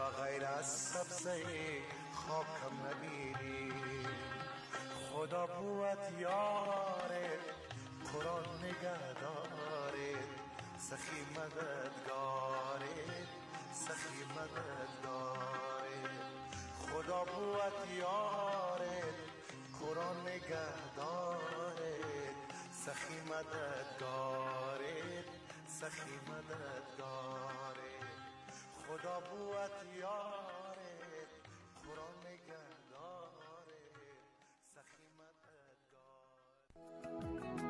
یا غیر از سبزه خاکم نبینی. خدا بود یاره قرآن نگهداره، سخی مددگاره سخی مددگاره. خدا بود یاره قرآن نگهداره، سخی مددگاره سخی مددگاره. خدا بود یاره قرآن نگهداره، سخی مددگاره.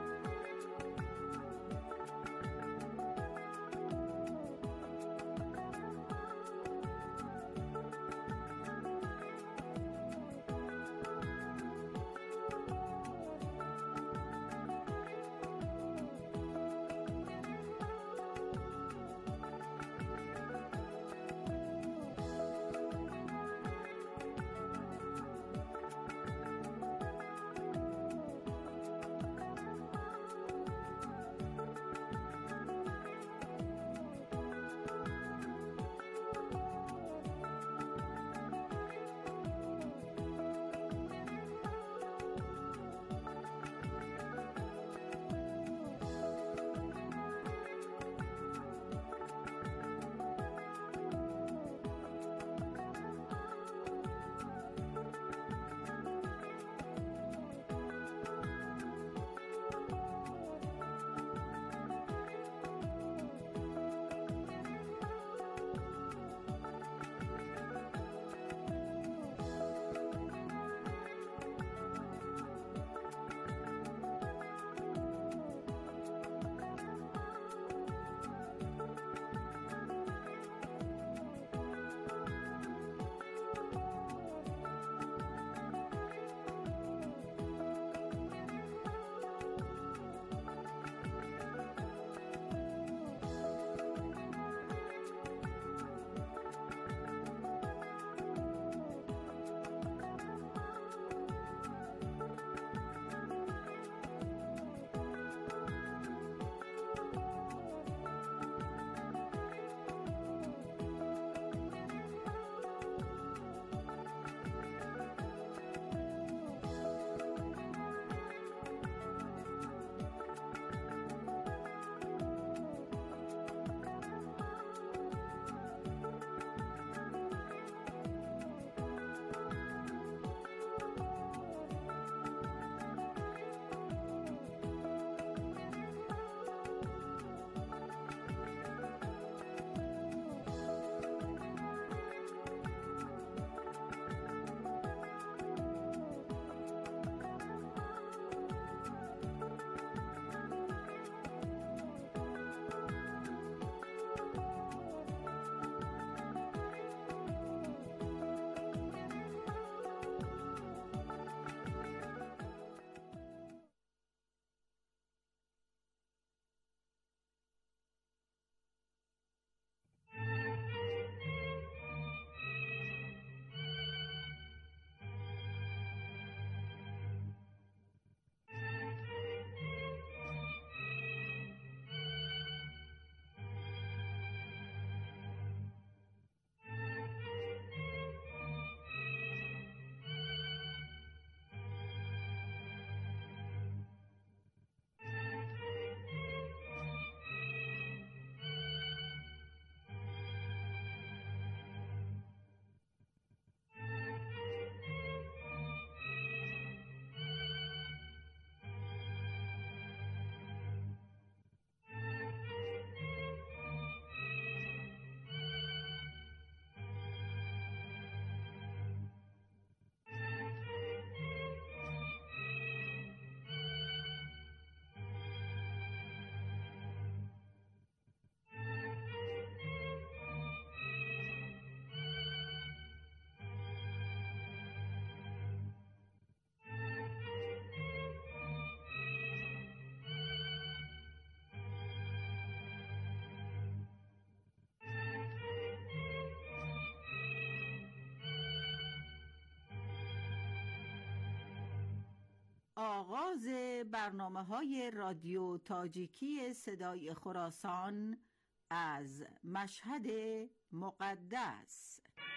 آغاز برنامه‌های رادیو تاجیکی صدای خراسان از مشهد مقدس.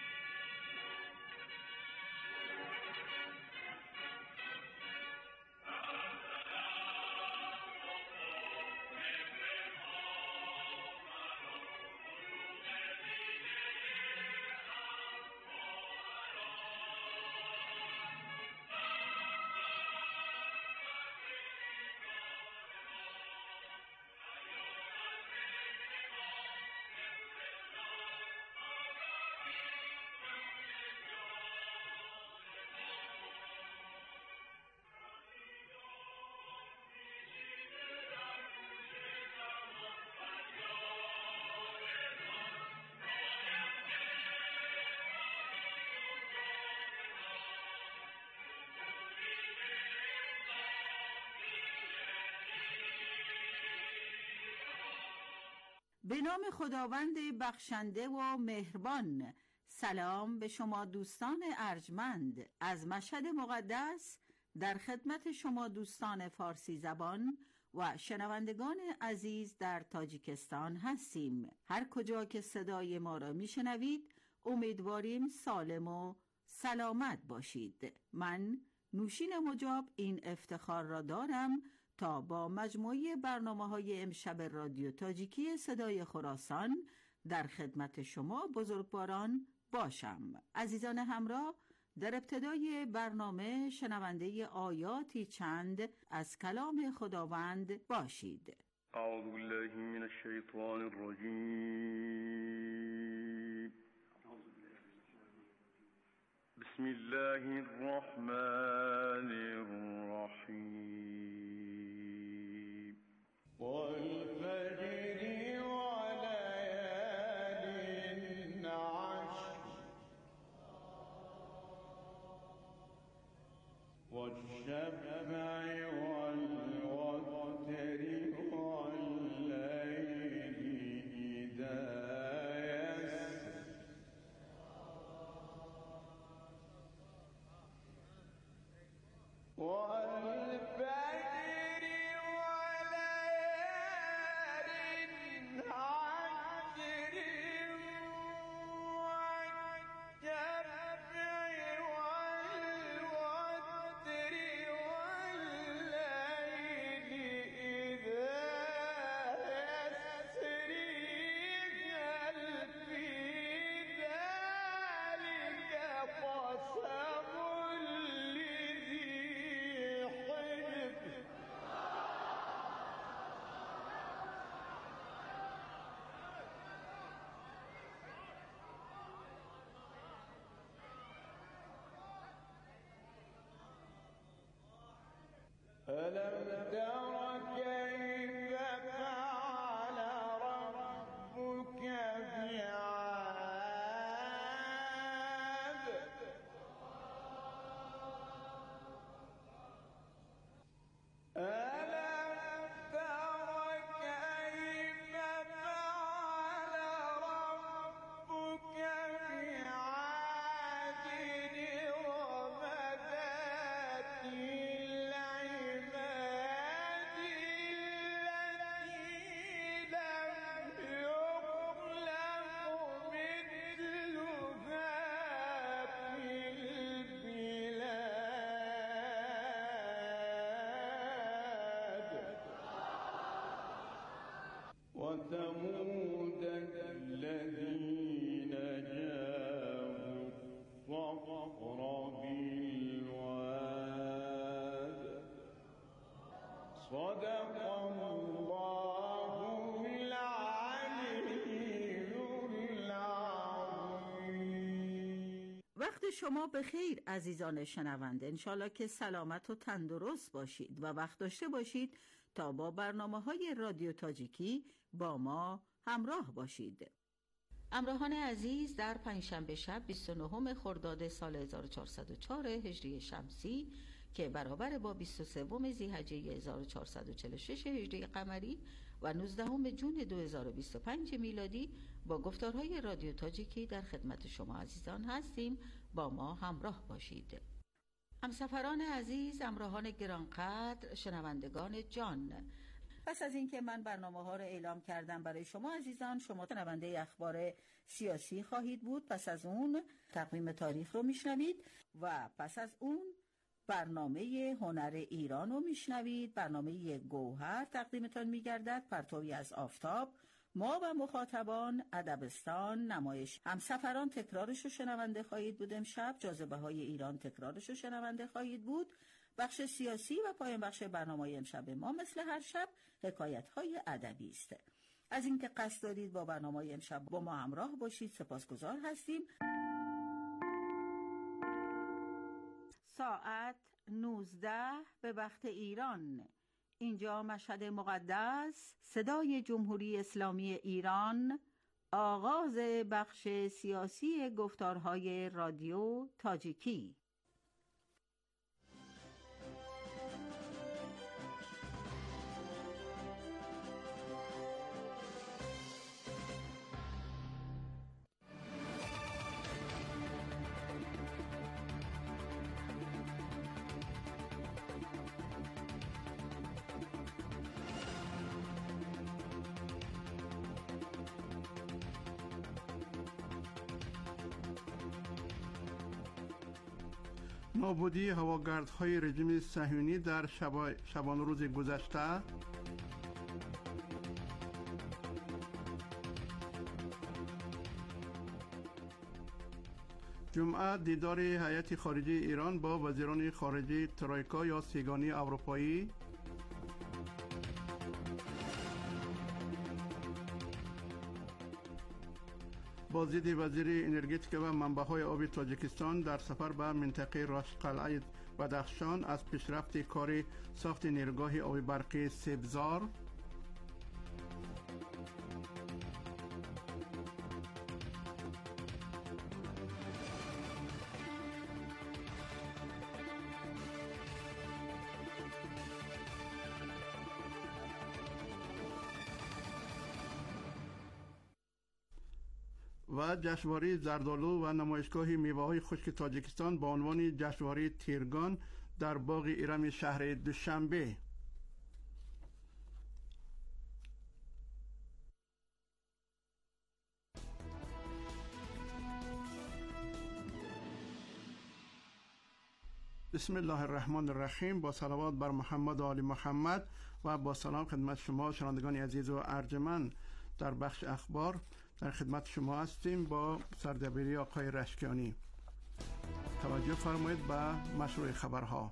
به نام خداوند بخشنده و مهربان. سلام به شما دوستان ارجمند. از مشهد مقدس در خدمت شما دوستان فارسی زبان و شنوندگان عزیز در تاجیکستان هستیم. هر کجا که صدای ما را میشنوید امیدواریم سالم و سلامت باشید. من نوشین مجاب این افتخار را دارم تا با مجموعه برنامه‌های امشب رادیو تاجیکی صدای خراسان در خدمت شما بزرگواران باشم. عزیزان همراه، در ابتدای برنامه شنونده آیاتی چند از کلام خداوند باشید. اعوذ بالله من الشیطان الرجیم. بسم الله الرحمن الرحیم. والفجر وليال عشر والشفع والوتر والليل إذا يسر والفجر وليال عشر والشفع والوتر والليل إذا يسر هل في ذلك قسم لذي حجر ألم تر كيف فعل ربك بعاد ألم تر كيف فعل ربك بعاد إرم ذات العماد التي لم يخلق مثلها في البلاد وثمود الذين جابوا الصخر بالواد صدق الله العلي العظيم. وقت شما به خیر عزیزان شنونده. انشالله که سلامت و تندرست باشید و وقت داشته باشید تا با برنامه‌های رادیو تاجیکی با ما همراه باشید. همراهان عزیز، در پنجشنبه شب 29 خرداد سال 1404 هجری شمسی که برابر با 23 ذی‌حجه 1446 هجری قمری و 19 جون 2025 میلادی با گفتارهای رادیو تاجیکی در خدمت شما عزیزان هستیم. با ما همراه باشید. همسفران عزیز، همراهان گرانقدر، شنوندگان جان، پس از اینکه من برنامه‌ها رو اعلام کردم برای شما عزیزان، شما شنونده اخبار سیاسی خواهید بود. پس از اون تقویم تاریخ رو میشنوید و پس از اون برنامه هنر ایران رو میشنوید. برنامه گوهر تقدیمتان میگردد، پرتوی از آفتاب، ما و مخاطبان، ادبستان، نمایش همسفران تکرارش رو شنونده خواهید بود. امشب جاذبه های ایران تکرارش رو شنونده خواهید بود. بخش سیاسی و پایان بخش برنامه امشب ما مثل هر شب حکایت های ادبی است. از اینکه قصد دارید با برنامه امشب با ما همراه باشید سپاسگزار هستیم. ساعت 19 به وقت ایران. اینجا مشهد مقدس، صدای جمهوری اسلامی ایران، آغاز بخش سیاسی گفتارهای رادیو تاجیکی. نابودی هواگردهای رژیم صهیونی در شبانه روز گذشته، جمعه دیدار هیئت خارجه ایران با وزیران خارجه ترویکا یا سیگانه اروپایی، بازدید وزیر انرژتیک و منبع‌های آبی تاجیکستان در سفر به منطقه راشقلعه بدخشان از پیشرفت کار ساخت نیروگاه آبی برقی سبزار، و جشنواره زردآلو و نمایشگاه میوه‌های خشک تاجیکستان با عنوان جشنواره تیرگان در باغ ایرم شهر دوشنبه. بسم الله الرحمن الرحیم. با صلوات بر محمد و آل محمد و با سلام خدمت شما شنوندگان عزیز و ارجمند. در بخش اخبار در خدمت شما هستیم با سردبیری آقای رشکیانی. توجه فرمایید به مشروع خبرها.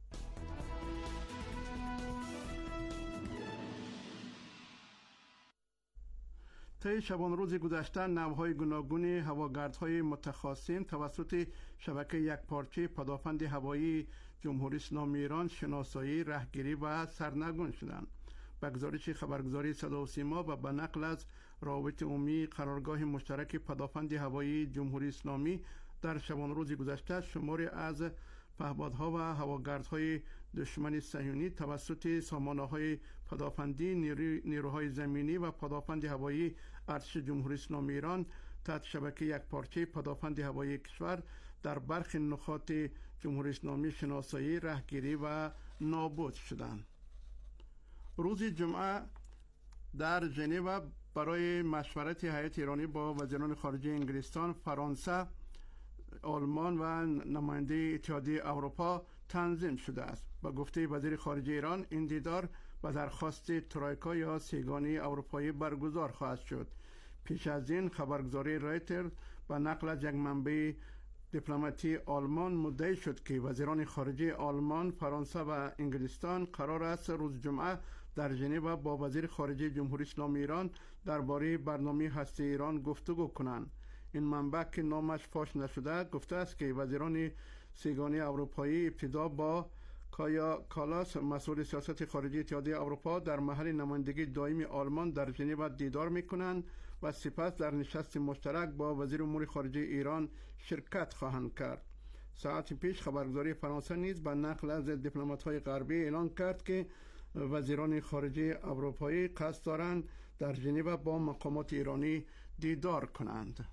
طی شبانه روز گذشته نوع‌های گوناگون هواگردهای متخاصم توسط شبکه یکپارچه پدافند هوایی جمهوری اسلامی ایران شناسایی، رهگیری و سرنگون شدند. به گزارش خبرگزاری صدا و سیما و به نقل از روابط عمومی قرارگاه مشترک پدافند هوایی جمهوری اسلامی، در شبانه روز گذشته شماری از پهپادها و هواگردهای دشمن صهیونی توسط سامانه‌های پدافندی، نیروهای زمینی و پدافند هوایی ارتش جمهوری اسلامی ایران تحت شبکه یکپارچه پدافند هوایی کشور در برخی نقاط جمهوری اسلامی شناسایی، رهگیری و نابود شدند. روز جمعه در ژنو برای مشورت هیئت ایرانی با وزیران خارجه انگلستان، فرانسه، آلمان و نماینده اتحادیه اروپا تنظیم شده است. با گفته وزیر خارجه ایران، این دیدار به درخواست ترویکا یا سیگانه اروپایی برگزار خواهد شد. پیش از این خبرگزاری رایترز به نقل از یک منبع دیپلماتی آلمان مدعی شد که وزیران خارجه آلمان، فرانسه و انگلستان قرار است روز جمعه در ژنو با وزیر خارجه جمهوری اسلامی ایران درباره برنامه هسته ایران گفتگو کنند. این منبع که نامش فاش نشده گفته است که وزیران سیگانه اروپایی ابتدا با کایا کالاس مسئول سیاست خارجی اتحادیه اروپا در محل نمایندگی دائمی آلمان در ژنو دیدار می‌کنند و سپس در نشست مشترک با وزیر امور خارجه ایران شرکت خواهند کرد. ساعتی پیش خبرگزاری فرانسه نیز به نقل از دیپلمات‌های غربی اعلان کرد که وزیران خارجه اروپایی قصد دارند در ژنو با مقامات ایرانی دیدار کنند.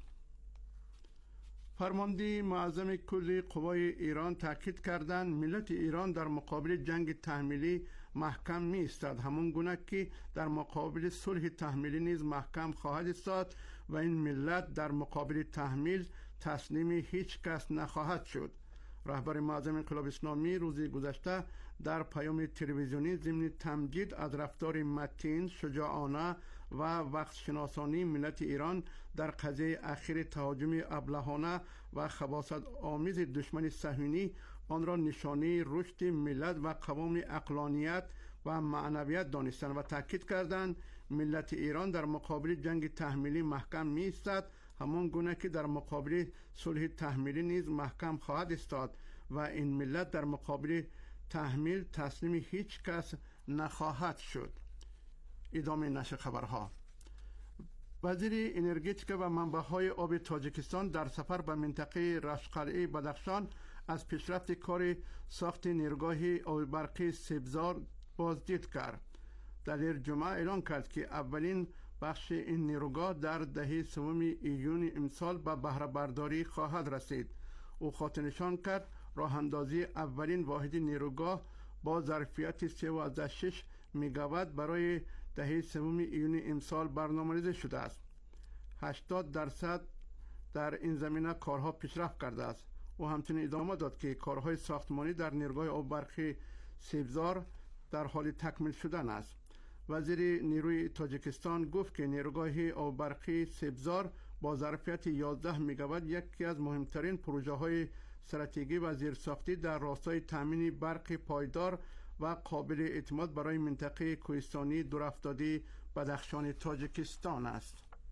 فرمانده معظم کل قوای ایران تاکید کردند ملت ایران در مقابل جنگ تحمیلی محکم می ایستد، همون گونه که در مقابل صلح تحمیلی نیز محکم خواهد ایستاد و این ملت در مقابل تحمیل تسلیم هیچ کس نخواهد شد. رهبر معظم انقلاب اسلامی روز گذشته در پیام تلویزیونی ضمن تمجید از رفتار متین، شجاعانه و وقت شناسانی ملت ایران در قضیه اخیر تهاجم ابلهانه و خباثت آمیز دشمن صهیونی آن را نشانه رشد ملت و قوام عقلانیت و معنویت دانستند و تاکید کردند ملت ایران در مقابل جنگ تحمیلی محکم می ایستد، همان گونه که در مقابل صلح تحمیلی نیز محکم خواهد ایستاد و این ملت در مقابل تحمیل تسلیم هیچ کس نخواهد شد. ادامه نشر خبرها. وزیر انرژتیک و منبع‌های آب تاجیکستان در سفر به منطقه راشقلعه بدخشان از پیشرفت کار ساخت نیروگاه آب برقی سبزار بازدید کرد. در جمعه اعلان کرد که اولین بخش این نیروگاه در دهه سوم ایون امسال به بهره برداری خواهد رسید. او خاطر نشان کرد راه اندازی اولین واحد نیروگاه با ظرفیت 3.6 میگاوات برای دهه سوم ایون امسال برنامه‌ریزی شده است. 80% در این زمینه کارها پیشرفت کرده است. و همچنین ادامه داد که کارهای ساختمانی در نیروگاه آب برقی سیبزار در حال تکمیل شدن است. وزیر نیروی تاجیکستان گفت که نیروگاه آب برقی سیبزار با ظرفیت 11 مگاوات یکی از مهمترین پروژه‌های استراتژیکی و زیرساختی در راستای تامین برق پایدار و قابل اعتماد برای منطقه کوهستانی دورافتاده بدخشان تاجیکستان است.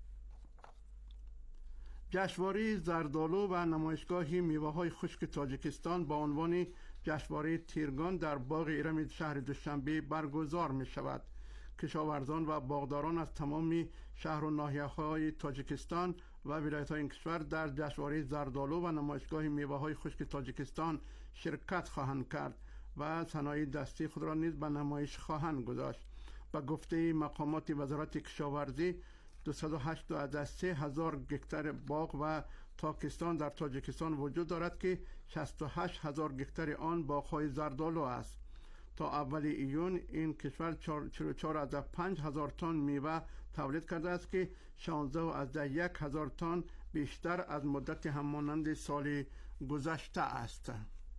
جشنواره زردآلو و نمایشگاه میوه‌های خشک تاجیکستان با عنوان جشنواره تیرگان در باغ ایرم شهر دوشنبه برگزار می شود. کشاورزان و باغداران از تمام شهر و ناحیه‌های تاجیکستان و ولایت‌های این کشور در جشنواره زردآلو و نمایشگاه میوه‌های خشک تاجیکستان شرکت خواهند کرد و صنایع دستی خود را نیز به نمایش خواهند گذاشت. به گفته مقامات وزارت کشاورزی 283,000 گکتار باغ و تاکستان در تاجیکستان وجود دارد که 68,000 گکتار آن باغ‌های زردآلو است. تا اول ایون این کشور 44,500 تن میوه تولید کرده است که 16,100 تن بیشتر از مدت همانند سال گذشته است.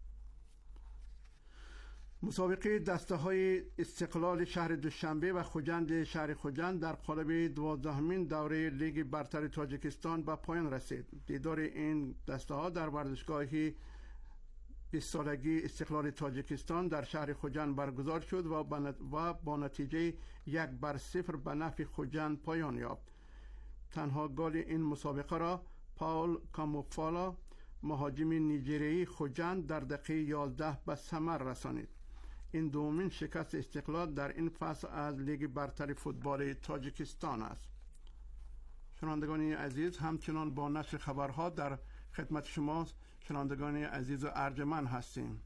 مسابقه دسته های استقلال شهر دوشنبه و خوجند شهر خوجند در قالب 12مین دوره لیگ برتر تاجیکستان به پایان رسید. دیدار این دسته ها در ورزشگاه 20 سالگی استقلال تاجیکستان در شهر خوجند برگزار شد و با نتیجه 1-0 به نفع خوجند پایان یافت. تنها گل این مسابقه را پاول کاموفالا مهاجم نیجریه‌ای خوجند در دقیقه 11 به ثمر رسانید. این دومین شکست استقلال در این فصل از لیگ برتر فوتبال تاجیکستان است. شنوندگان عزیز، همچنان با نشر خبرها در خدمت شما شنوندگان عزیز و ارجمند هستیم.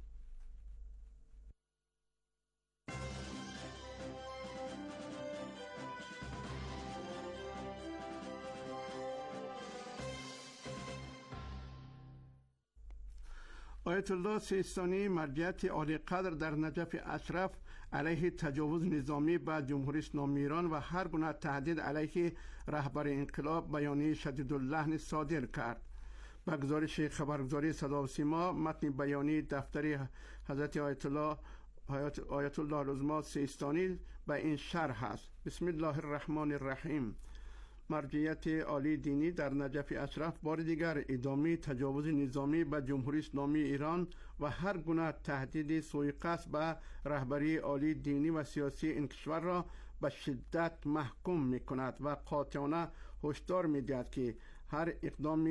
آیت الله سیستانی مرجعیت عالی قدر در نجف اشرف علیه تجاوز نظامی به جمهوری اسلامی ایران و هر گونه تهدید علیه رهبر انقلاب بیانیه شدیداللحن صادر کرد. به گزارش خبرگزاری صدا و سیما، متن بیانیه دفتر حضرت آیت الله العظمی سیستانی به این شرح است: بسم الله الرحمن الرحیم. مرجعیت عالی دینی در نجف اشرف بار دیگر ادامه تجاوز نظامی به جمهوری اسلامی ایران و هر گونه تهدید سوءقصد به رهبری عالی دینی و سیاسی این کشور را به شدت محکوم می کند و قاطعانه هشدار می دهد که هر اقدام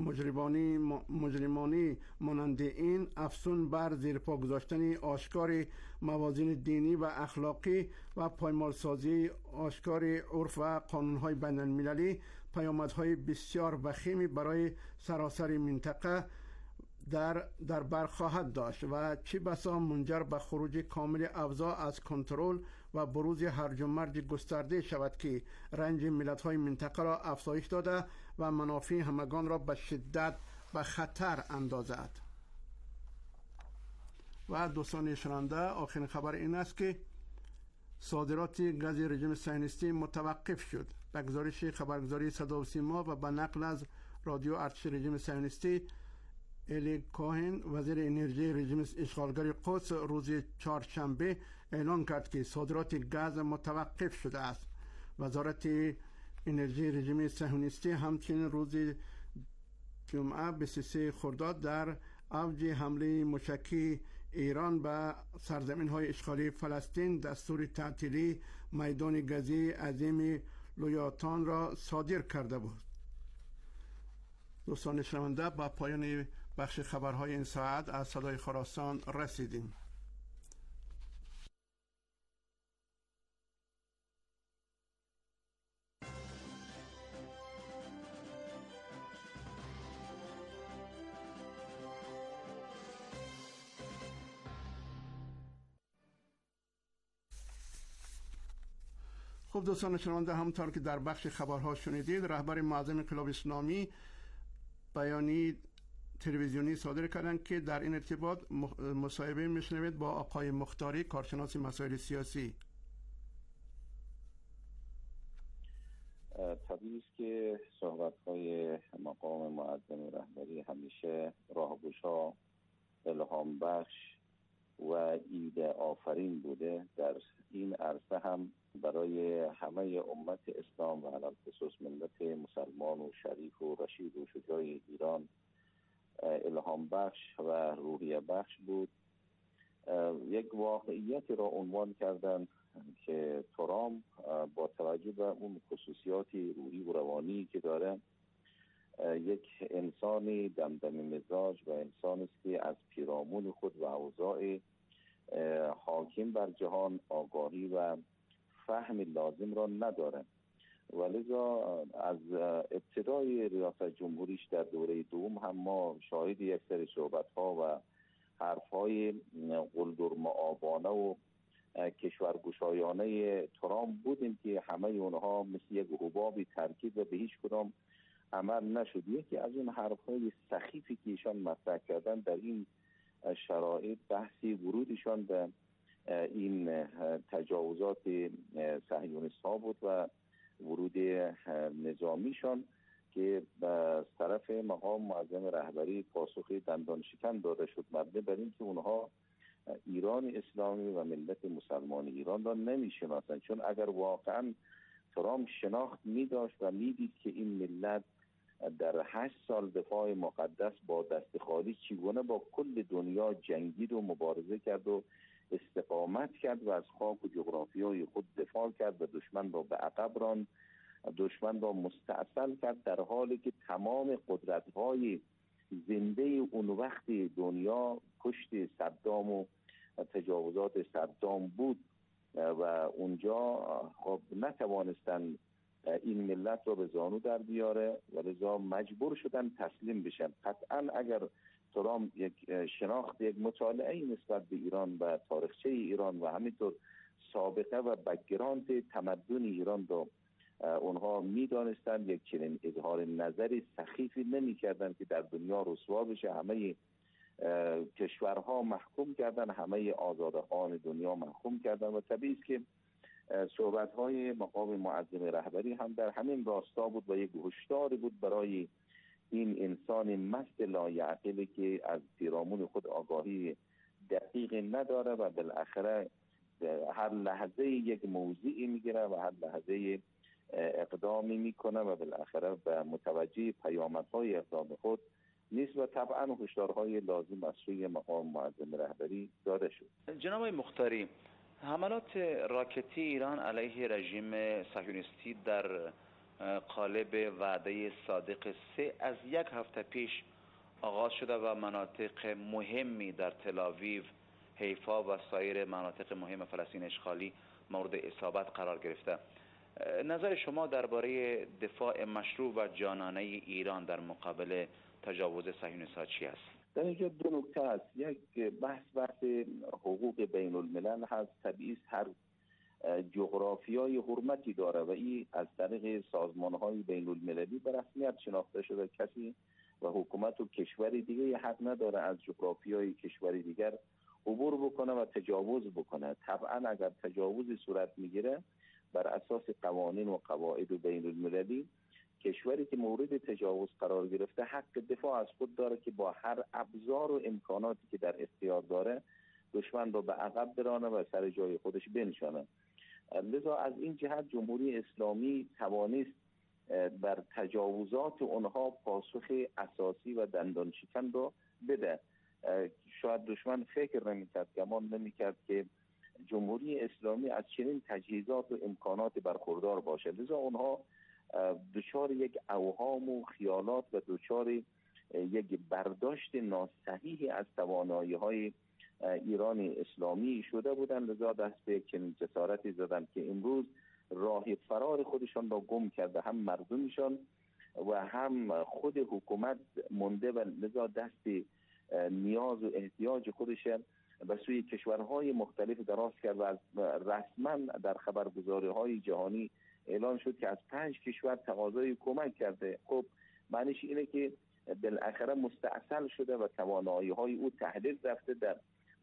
مجرمانه مانند این افزون بر زیرپا گذاشتن آشکار موازین دینی و اخلاقی و پایمالسازی آشکار عرف و قانونهای بین المللی پیامدهای بسیار وخیمی برای سراسر منطقه در بر خواهد داشت و چه بسا منجر به خروج کامل اوضاع از کنترل و بروز هرج و مرج گسترده شود که رنج ملت‌های منطقه را افزایش داده و منافع همگان را به شدت به خطر اندازد. و دوستان شنونده، آخرین خبر این است که صادرات گاز رژیم صهیونیستی متوقف شد. به گزارش خبرگزاری صدا و سیما و به نقل از رادیو ارتش رژیم صهیونیستی، الی کوهن وزیر انرژی رژیم اشغالگر قدس روز چهارشنبه اعلام کرد که صادرات گاز متوقف شده است. وزارت انرژی رژیم صهیونیستی همچنین روز جمعه 23 خرداد در اوج حمله موشکی ایران به سرزمین‌های اشغالی فلسطین دستور تعطیلی میدان گازی عظیم لویاتان را صادر کرده بود. دوستان شنونده، با پایان بخش خبرهای این ساعت از صدای خراسان رسیدیم. خب دوستان شنونده، همونطور که در بخش خبرها شنیدید، رهبر معظم انقلاب اسلامی بیانیه تلویزیونی صادر کردند که در این ارتباط مصاحبه میشنوید با آقای مختاری، کارشناس مسائل سیاسی. طبیعی است که صحبت‌های مقام معظم رهبری همیشه راهگشا، الهام بخش و ایده آفرین بوده. در این عرصه هم برای همه امت اسلام و علل خصوص ملت مسلمان و شریف و رشید و شجاع ایران الهام بخش و روحیه بخش بود. یک واقعیت را عنوان کردن که ترامپ با توجه به اون خصوصیات روحی و روانی که داره، یک انسانی دمدمی مزاج و انسان است که از پیرامون خود و اوضاع حاکم بر جهان آگاهی و فهم لازم را نداره، ولذا از ابتدای ریاست جمهوریش در دوره دوم هم ما شاهد یک سری صحبت‌ها و حرف‌های قلدر معابانه و کشورگشایانه ترامپ بودیم که همه اونها مثل یک حبابی ترکیب و به هیچ کدام عمل نشد. یکی از اون حرف‌های سخیفی که ایشان مطرح کردن در این شرایط بحثی ورودشان به این تجاوزات صهیونیست‌ها بود و ورود نظامیشان که به طرف مقام معظم رهبری پاسخ دندان شکن داده شد، مبنی بر این که اونها ایران اسلامی و ملت مسلمان ایران را نمی‌شناسند. چون اگر واقعا ترامپ شناخت می‌داشت و می‌دید که این ملت در 8 سال دفاع مقدس با دست خالی چگونه با کل دنیا جنگید و مبارزه کرد و استقامت کرد و از خاک و جغرافیای خود دفاع کرد و دشمن را به عقب راند، دشمن را مستاصل کرد، در حالی که تمام قدرت‌های زنده اون وقت دنیا پشت صدام و تجاوزات صدام بود و اونجا خب نتوانستن این ملت را به زانو در بیاره و لذا مجبور شدن تسلیم بشن. قطعا اگر ترامپ یک شناخت، یک مطالعه نسبت به ایران و تاریخچه ایران و همینطور سابقه و بک‌گراند تمدن ایران رو اونها میدانستند، یک چنین اظهار نظری سخیفی نمی‌کردن که در دنیا رسوا بشه. همه کشورها محکوم کردن، همه آزادخوان دنیا محکوم کردن و طبیعی است که صحبت‌های مقام معظم رهبری هم در همین راستا بود و یک هشدار بود برای این انسان مست لایعقلی که از پیرامون خود آگاهی دقیق نداره و بالاخره هر لحظه یک موضوعی میگیره و هر لحظه اقدامی میکنه و بالاخره به متوجه پیامدهای اقدام خود نیست و طبعا هشدارهای لازم از سوی مقام معظم رهبری داده شد. جناب مختاری، حملات راکتی ایران علیه رژیم صهیونیستی در قالب وعده صادق 3 از 1 هفته پیش آغاز شده و مناطق مهمی در تل‌آویو، حیفا و سایر مناطق مهم فلسطین اشغالی مورد اصابت قرار گرفته. نظر شما درباره دفاع مشروع و جانانه ایران در مقابل تجاوز صهیونیست‌ها چی است؟ در اینجا 2 نکته است. یک بحث حقوق بین الملل هست. طبیعی هر جغرافیای حرمتی داره و این از طریق سازمان‌های بین المللی به رسمیت شناخته شده. کسی و حکومت و کشور دیگه حق نداره از جغرافیای کشور دیگر عبور بکنه و تجاوز بکنه. طبعا اگر تجاوزی صورت میگیره بر اساس قوانین و قواعد بین المللی، کشوری که مورد تجاوز قرار گرفته حق دفاع از خود داره که با هر ابزار و امکاناتی که در اختیار داره دشمن رو به عقب برانه و سر جای خودش بنشانه. لذا از این جهت جمهوری اسلامی توانست بر تجاوزات اونها پاسخ اساسی و دندان شکن رو بده. شاید دشمن فکر نمی‌کرد، گمان نمی‌کرد که جمهوری اسلامی از چنین تجهیزات و امکانات برخوردار باشه. لذا اونها دچار یک اوهام و خیالات و دچار یک برداشت ناصحیح از توانایی‌های ایران اسلامی شده بودند. لذا دست به چنین جسارتی زدند که امروز راه فرار خودشان را گم کرده، هم مردمشان و هم خود حکومت مونده و لذا دست نیاز و احتیاج خودش به سوی کشورهای مختلف دراز کرد و رسما در خبرگزاری‌های جهانی اعلان شد که از 5 کشور تقاضای کمک کرده. خب معنیش اینه که بالاخره مستعصل شده و توانایی‌های او تحلیل رفته، در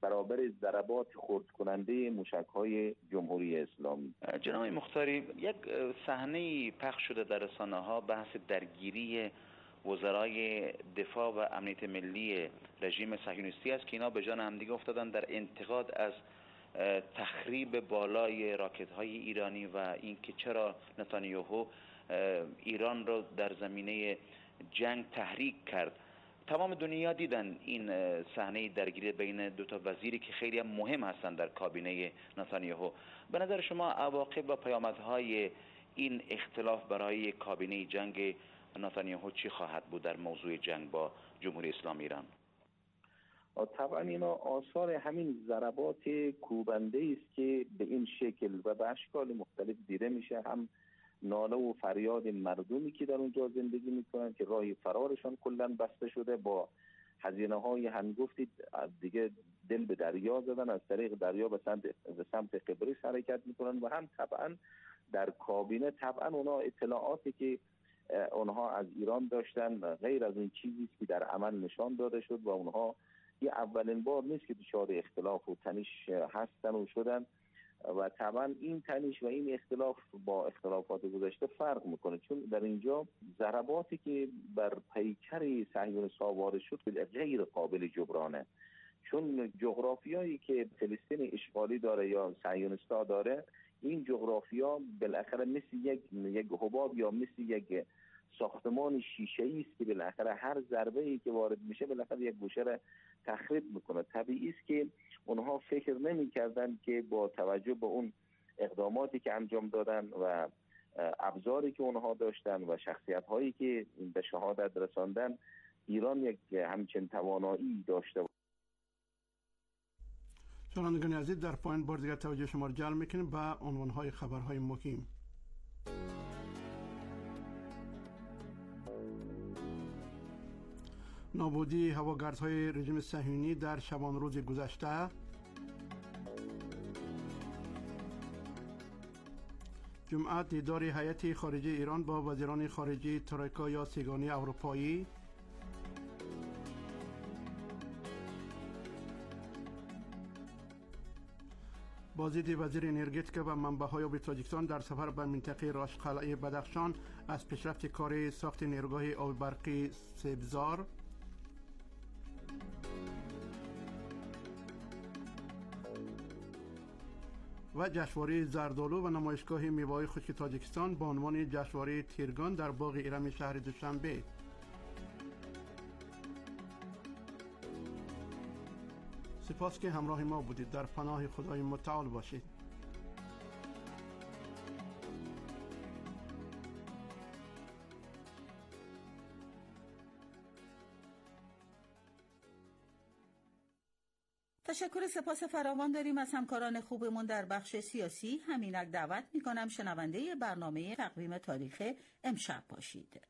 برابر ضربات خرد کننده موشک‌های جمهوری اسلامی. جناب مختاری، یک صحنه پخش شده در رسانه‌ها بحث درگیری وزرای دفاع و امنیت ملی رژیم صهیونیستی است که اینا به جان همدیگه افتادن در انتقاد از تخریب بالای راکت‌های ایرانی و اینکه چرا نتانیاهو ایران را در زمینه جنگ تحریک کرد. تمام دنیا دیدن این صحنه درگیری بین دو تا وزیری که خیلی هم مهم هستند در کابینه نتانیاهو. به نظر شما عواقب و پیامدهای این اختلاف برای کابینه جنگ نتانیاهو چی خواهد بود در موضوع جنگ با جمهوری اسلامی ایران؟ طبعا اینا آثار همین ضربات کوبنده است که به این شکل و به اشکال مختلف دیده میشه. هم ناله و فریاد مردمی که در اونجا زندگی میکنن که راه فرارشان کلا بسته شده، با هزینه‌های هنگفتی دیگه دل به دریا زدن، از طریق دریا به سمت قبرس حرکت میکنن. و هم طبعا در کابینه طبعا اونا اطلاعاتی که اونها از ایران داشتن غیر از این چیزی که در عمل نشان داده شد و اونها یه اولین بار نیست که دچار اختلاف و تنش هستن و شدن. و طبعا این تنش و این اختلاف با اختلافات گذشته فرق میکنه، چون در اینجا ضرباتی که بر پیکر صهیونیست‌ها وارد شد غیر قابل جبرانه، چون جغرافیایی که فلسطین اشغالی داره یا صهیونیست‌ها داره، این جغرافیا بالاخره مثل یک حباب یا مثل یک ساختمان شیشه‌ای است که بالاخره هر ضربه‌ای که وارد میشه بالاخره یک گوشه را تخریب میکنه. طبیعی است که اونها فکر نمی‌کردن که با توجه به اون اقداماتی که انجام دادن و ابزاری که اونها داشتن و شخصیت‌هایی که به شهادت رساندن، ایران یک همچین توانایی داشته. شنوندگان عزیز، در پایان بار دیگر توجه شما را جلب می‌کنیم به عنوان‌های خبرهای مهم. نابودی هواگردهای رژیم صهیونی در شبان روز گذشته، جمعه دیدار هیئت خارجه ایران با وزیران خارجه ترویکا یا سگانه اروپایی، بازدید وزیر انرژتیک و منبع‌های آبی تاجیکستان در سفر به منطقه راشقلعه بدخشان از پیشرفت کار ساخت نیروگاه آب برقی سبزار، و جشنواره زردآلو و نمایشگاه میوه‌های خشک تاجیکستان با عنوان جشنواره تیرگان در باغ ایرم شهر دوشنبه. سپاس که همراه ما بودید. در پناه خدای متعال باشید. تشکر سپاس فراوان داریم از همکاران خوبمون در بخش سیاسی. همینک دعوت میکنم شنونده برنامه تقویم تاریخ امشب باشید.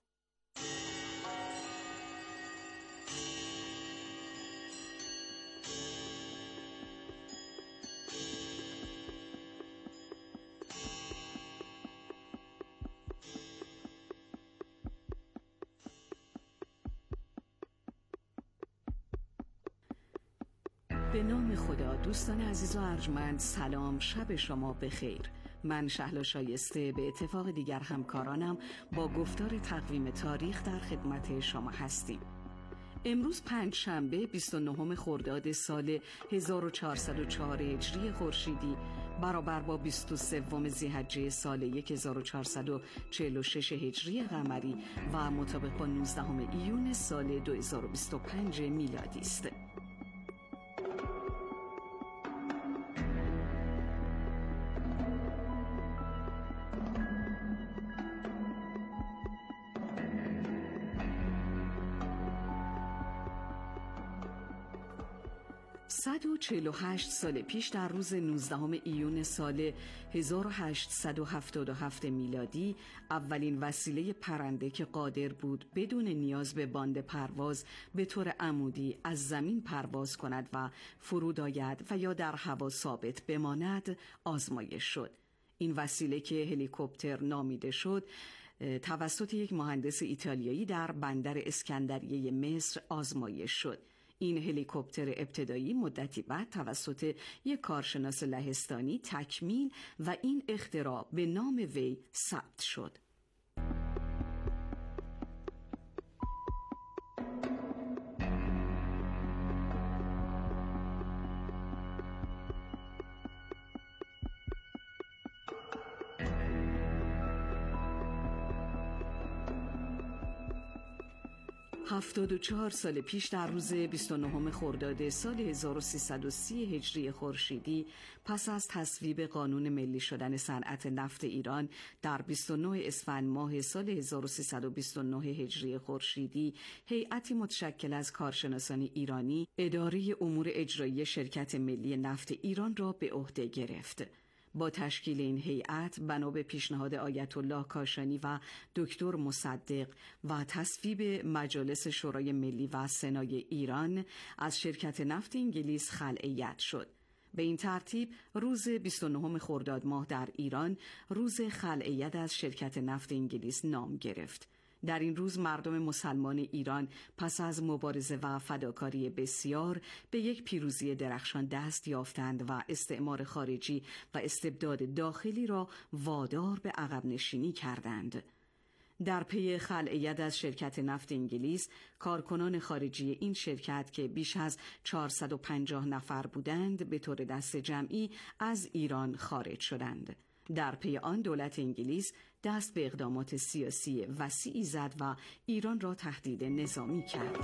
به نام خدا. دوستان عزیز و ارجمند، سلام، شب شما بخیر. من شهلا شایسته به اتفاق دیگر همکارانم با گفتار تقویم تاریخ در خدمت شما هستیم. امروز پنجشنبه 29 خرداد سال 1404 هجری خورشیدی برابر با 23 ذی‌حجه سال 1446 هجری قمری و مطابق با 19 ایون سال 2025 میلادی است. صد و 48 سال پیش در روز 19 ایون سال 1877 میلادی اولین وسیله پرنده که قادر بود بدون نیاز به باند پرواز به طور عمودی از زمین پرواز کند و فرود آید و یا در هوا ثابت بماند آزمایش شد. این وسیله که هلیکوپتر نامیده شد توسط یک مهندس ایتالیایی در بندر اسکندریه مصر آزمایش شد. این هلیکوپتر ابتدایی مدتی بعد توسط یک کارشناس لهستانی تکمیل و این اختراع به نام وی ثبت شد. 74 سال پیش در روز 29 خرداد سال 1330 هجری خورشیدی پس از تصویب قانون ملی شدن صنعت نفت ایران در 29 اسفند ماه سال 1329 هجری خورشیدی، هیئتی متشکل از کارشناسان ایرانی اداره امور اجرایی شرکت ملی نفت ایران را به عهده گرفت. با تشکیل این هیئت بنا به پیشنهاد آیت الله کاشانی و دکتر مصدق و تصویب مجالس شورای ملی و سنای ایران از شرکت نفت انگلیس خلع ید شد. به این ترتیب روز 29 خرداد ماه در ایران روز خلع ید از شرکت نفت انگلیس نام گرفت. در این روز مردم مسلمان ایران پس از مبارزه و فداکاری بسیار به یک پیروزی درخشان دست یافتند و استعمار خارجی و استبداد داخلی را وادار به عقب نشینی کردند. در پی خلع ید از شرکت نفت انگلیس، کارکنان خارجی این شرکت که بیش از 450 نفر بودند به طور دست جمعی از ایران خارج شدند. در پی آن دولت انگلیس دست به اقدامات سیاسی وسیعی زد و ایران را تهدید نظامی کرد.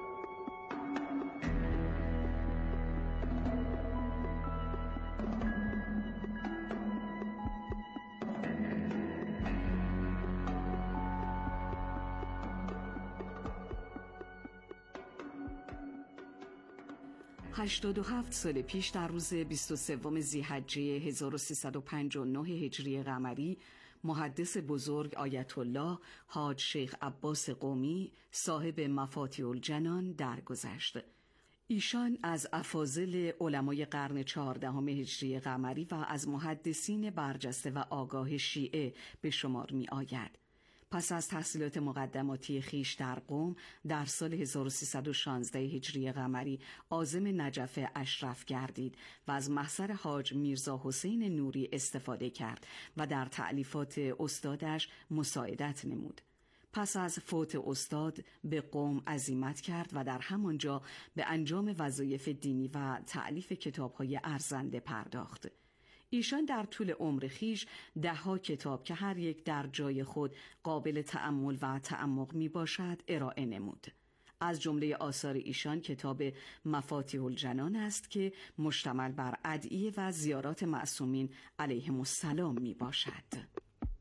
هشتاد و 87 سال پیش در روز 23 ذی‌حجه 1359 هجری قمری، محدث بزرگ آیت الله حاج شیخ عباس قمی صاحب مفاتیح الجنان درگذشت. ایشان از افاضل علمای قرن 14 هجری قمری و از محدثین برجسته و آگاه شیعه به شمار می آید. پس از تحصیلات مقدماتی خیش در قم در سال 1316 هجری قمری عازم نجف اشرف گردید و از محضر حاج میرزا حسین نوری استفاده کرد و در تألیفات استادش مساعدت نمود. پس از فوت استاد به قم عزیمت کرد و در همانجا به انجام وظایف دینی و تألیف کتاب‌های ارزنده پرداخت. ایشان در طول عمر خیش 10 کتاب که هر یک در جای خود قابل تأمل و تعمق می باشد ارائه نمود. از جمله آثار ایشان کتاب مفاتیح الجنان است که مشتمل بر ادعیه و زیارات معصومین علیهم السلام می باشد.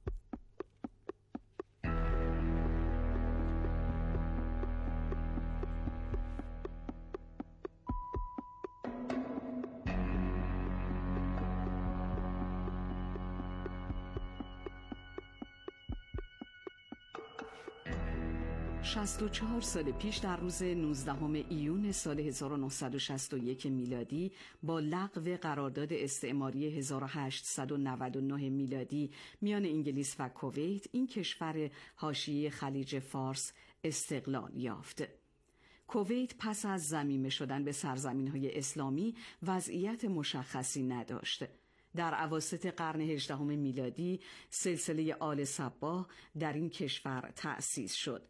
شصت و 64 سال پیش در روز 19 ایون سال 1961 میلادی با لغو قرارداد استعماری 1899 میلادی میان انگلیس و کویت، این کشور حاشیه خلیج فارس استقلال یافت. کویت پس از ضمیمه شدن به سرزمین‌های اسلامی وضعیت مشخصی نداشت. در اواسط قرن 18 میلادی سلسله آل صباح در این کشور تأسیس شد.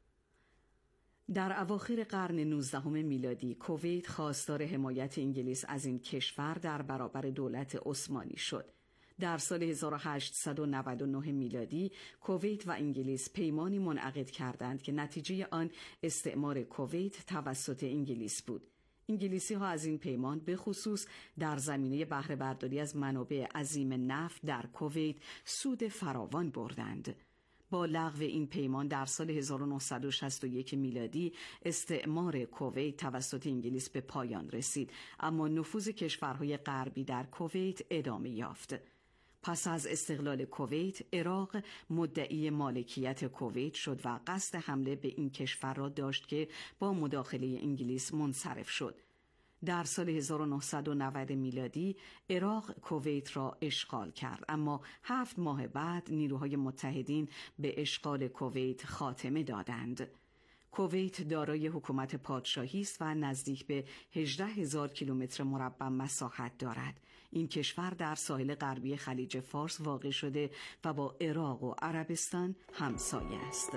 در اواخر قرن 19 میلادی کویت خواستار حمایت انگلیس از این کشور در برابر دولت عثمانی شد. در سال 1899 میلادی کویت و انگلیس پیمانی منعقد کردند که نتیجه آن استعمار کویت توسط انگلیس بود. انگلیسی ها از این پیمان به خصوص در زمینه بهره برداری از منابع عظیم نفت در کویت سود فراوان بردند. با لغو این پیمان در سال 1961 میلادی استعمار کویت توسط انگلیس به پایان رسید، اما نفوذ کشورهای غربی در کویت ادامه یافت. پس از استقلال کویت، عراق مدعی مالکیت کویت شد و قصد حمله به این کشور را داشت که با مداخله انگلیس منصرف شد. در سال 1990 میلادی عراق کویت را اشغال کرد، اما 7 ماه بعد نیروهای متحدین به اشغال کویت خاتمه دادند. کویت دارای حکومت پادشاهی است و نزدیک به 18,000 کیلومتر مربع مساحت دارد. این کشور در ساحل غربی خلیج فارس واقع شده و با عراق و عربستان همسایه است.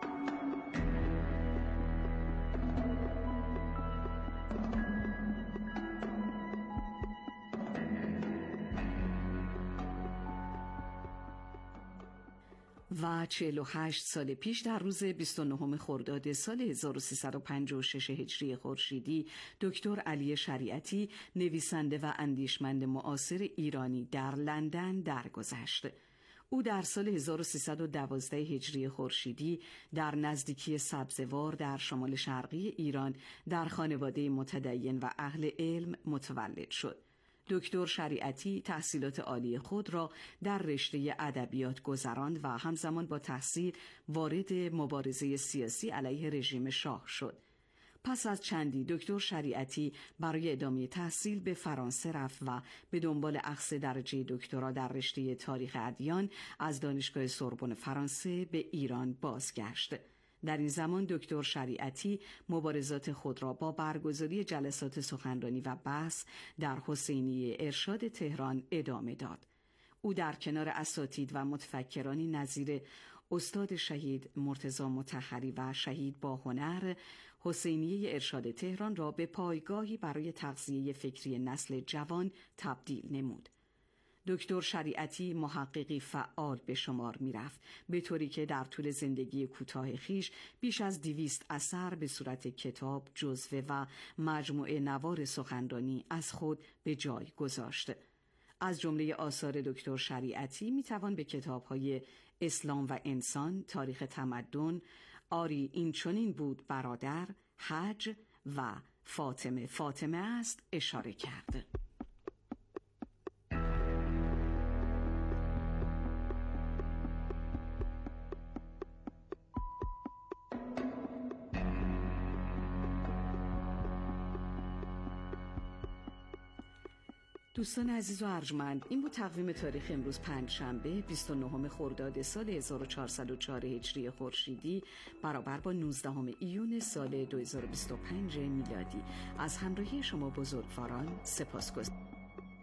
و 48 سال پیش در روز 29 خرداد سال 1356 هجری خورشیدی دکتر علی شریعتی، نویسنده و اندیشمند معاصر ایرانی، در لندن درگذشت. او در سال 1312 هجری خورشیدی در نزدیکی سبزوار در شمال شرقی ایران در خانواده متدین و اهل علم متولد شد. دکتر شریعتی تحصیلات عالی خود را در رشته ادبیات گذراند و همزمان با تحصیل وارد مبارزه سیاسی علیه رژیم شاه شد. پس از چندی دکتر شریعتی برای ادامه تحصیل به فرانسه رفت و به دنبال اخذ درجه دکترا در رشته تاریخ ادیان از دانشگاه سوربن فرانسه به ایران بازگشت. در این زمان دکتر شریعتی مبارزات خود را با برگزاری جلسات سخنرانی و بحث در حسینیه ارشاد تهران ادامه داد. او در کنار اساتید و متفکرانی نظیر استاد شهید مرتضی مطهری و شهید با هنر، حسینیه ارشاد تهران را به پایگاهی برای تغذیه فکری نسل جوان تبدیل نمود. دکتر شریعتی محققی فعال به شمار می رفت، به طوری که در طول زندگی کوتاه خیش بیش از 200 اثر به صورت کتاب، جزوه و مجموعه نوار سخنرانی از خود به جای گذاشت. از جمله آثار دکتر شریعتی می توان به کتاب‌های اسلام و انسان، تاریخ تمدن، آری این چنین بود برادر، حج و فاطمه است اشاره کرد. دوستان عزیز و ارجمند، این بود تقویم تاریخ امروز پنجشنبه 29 خرداد سال 1404 هجری خورشیدی برابر با 19 ایون سال 2025 میلادی. از همراهی شما بزرگواران سپاسگزارم.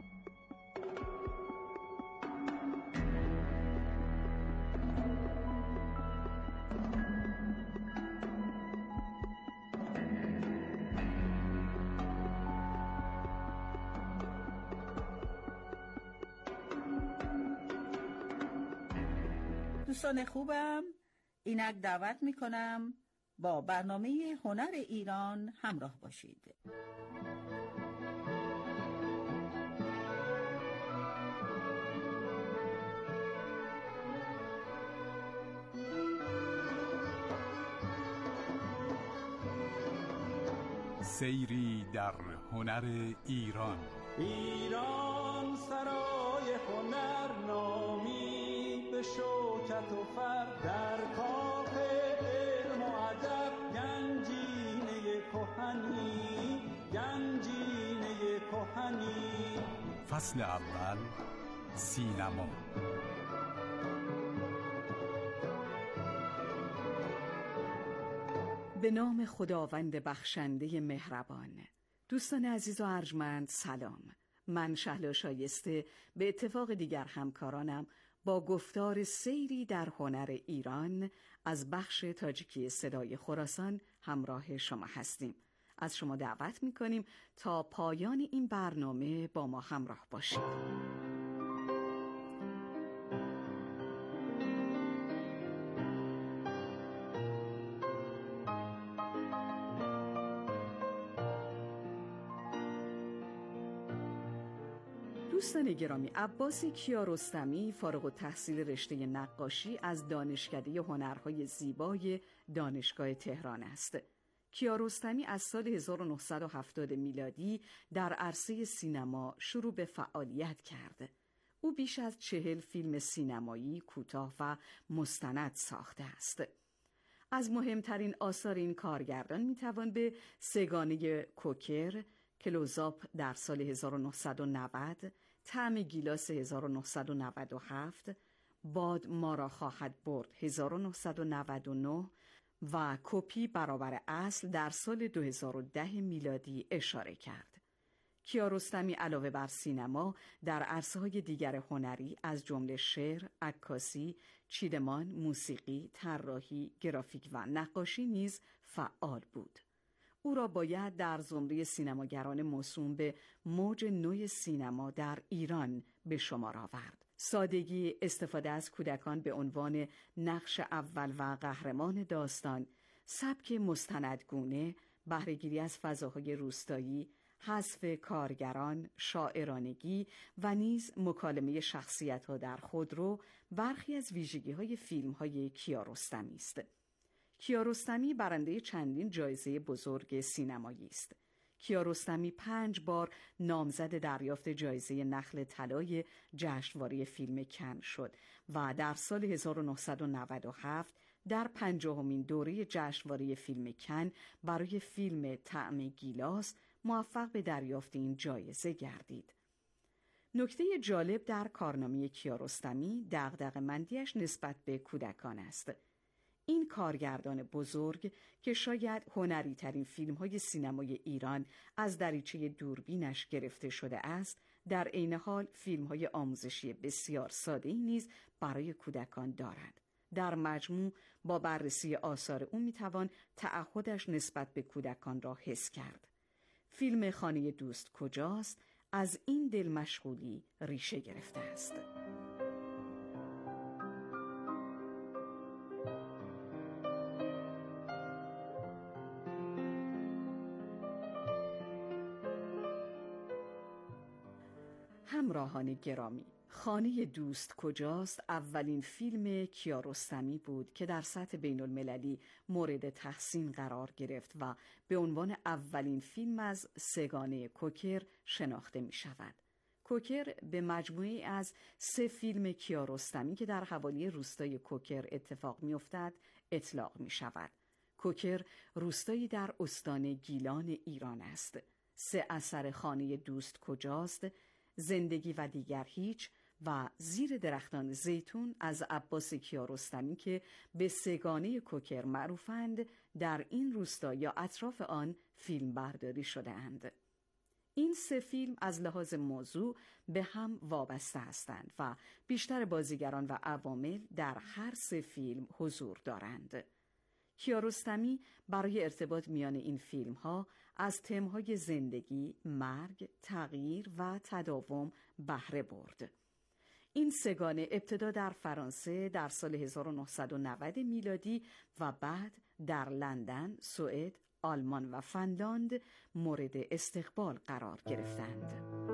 دوستان خوبم، اینک دعوت میکنم با برنامه هنر ایران همراه باشید. سیری در هنر ایران. ایران سرای هنر نامی، به شوکت و فر در کاخ علم و ادب، گنجینه کهنی. فصل اول، سینما. به نام خداوند بخشنده مهربان. دوستان عزیز و ارجمند سلام. من شهلا شایسته به اتفاق دیگر همکارانم با گفتار سیری در هنر ایران از بخش تاجیکی صدای خراسان همراه شما هستیم. از شما دعوت می‌کنیم تا پایان این برنامه با ما همراه باشید. دوستان گرامی، عباس کیارستمی فارغ التحصیل رشته نقاشی از دانشکده هنرهای زیبای دانشگاه تهران است. کیارستمی از سال 1970 میلادی در عرصه سینما شروع به فعالیت کرد. او بیش از 40 فیلم سینمایی، کوتاه و مستند ساخته است. از مهمترین آثار این کارگردان میتوان به سگانه کوکر، کلوزآپ در سال 1990، طعم گیلاس 1997، باد ما را خواهد برد 1999، و کپی برابر اصل در سال 2010 میلادی اشاره کرد. کیارستمی علاوه بر سینما در عرصه‌های دیگر هنری از جمله شعر، عکاسی، چیدمان، موسیقی، طراحی، گرافیک و نقاشی نیز فعال بود. او را باید در زمره سینماگران موسوم به موج نو سینما در ایران به شمار آورد. سادگی استفاده از کودکان به عنوان نقش اول و قهرمان داستان، سبک مستندگونه، بهره‌گیری از فضاهای روستایی، حذف کارگران، شاعرانگی و نیز مکالمه شخصیت‌ها در خودرو برخی از ویژگی‌های فیلم‌های کیارستمی است. کیارستمی برنده چندین جایزه بزرگ سینمایی است. کیارستمی 5 بار نامزد دریافت جایزه نخل طلای جشنواره فیلم کن شد و در سال 1997 در 50مین دوره جشنواره فیلم کن برای فیلم طعم گیلاس موفق به دریافت این جایزه گردید. نکته جالب در کارنامه کیارستمی دغدغه‌مندی‌اش نسبت به کودکان است. این کارگردان بزرگ که شاید هنری ترین فیلم های سینمای ایران از دریچه دوربینش گرفته شده است، در عین حال فیلم های آموزشی بسیار ساده‌ای نیز برای کودکان دارد. در مجموع با بررسی آثار او میتوان تعهدش نسبت به کودکان را حس کرد. فیلم خانه دوست کجاست از این دل مشغولی ریشه گرفته است. همراهان گرامی، خانه دوست کجاست اولین فیلم کیارستمی بود که در سطح بین المللی مورد تحسین قرار گرفت و به عنوان اولین فیلم از سگانه کوکر شناخته می شود. کوکر به مجموعی از 3 فیلم کیارستمی که در حوالی روستای کوکر اتفاق می افتد اطلاق می شود. کوکر روستایی در استان گیلان ایران است. 3 اثر خانه دوست کجاست، زندگی و دیگر هیچ و زیر درختان زیتون از عباس کیارستمی که به سگانه کوکر معروفند در این روستا یا اطراف آن فیلم برداری شده اند. این 3 فیلم از لحاظ موضوع به هم وابسته هستند و بیشتر بازیگران و عوامل در هر 3 فیلم حضور دارند. کیارستمی برای ارتباط میان این فیلم ها از تمهای زندگی، مرگ، تغییر و تداوم بهره برد. این سگانه ابتدا در فرانسه در سال 1990 میلادی و بعد در لندن، سوئد، آلمان و فنلاند مورد استقبال قرار گرفتند.